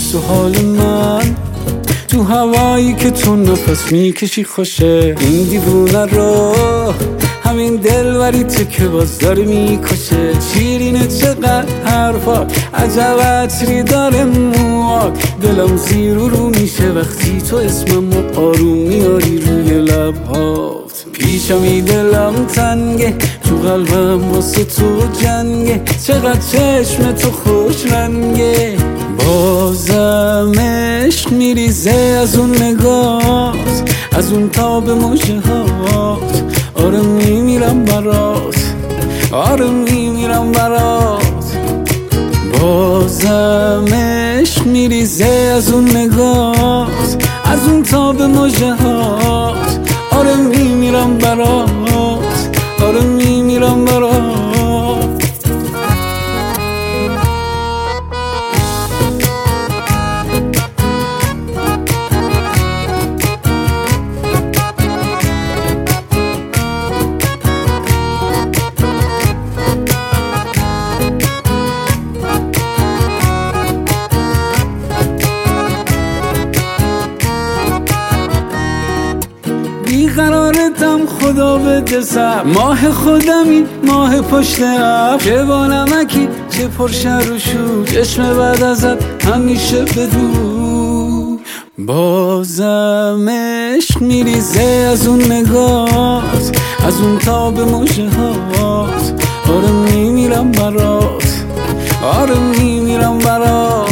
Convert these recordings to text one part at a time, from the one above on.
حس و حال من تو هوایی که تو نفس میکشی خوشه. این دیوونه رو همین دلبریته که باز داره میکشه. شیرینه چقدر حرفا، عجب عطری داره موات. دلم زیر و رو میشه وقتی تو اسممو آروم میاری روی لبهات. پیشمی دلم تنگه، تو قلبم واسه تو جنگه. چقدر چشم تو خوش رنگه، بازم عشق میریزه از اون نگات، از اون تاب مژه هات. آره میمیرم برات، آره میمیرم برات. بازم عشق میریزه از اون نگات، از اون تاب مژه هات. آره میمیرم برات، آره میمیرم برات. بیقرارتم خدا بده سر، ماه خودمی ماه پشت ابر. چه با نمکی چه پرشر و شور، چشم بعد ازت همیشه بدور. بازم عشق میریزه از اون نگات، از اون تاب مژه هات. آره میمیرم برات، آره میمیرم برات.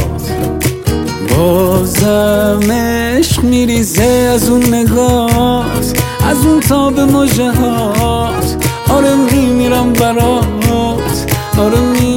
بازم عشق میریزه از اون نگات، از اون تاب مژه هات. آره میمیرم برات، آره میمیرم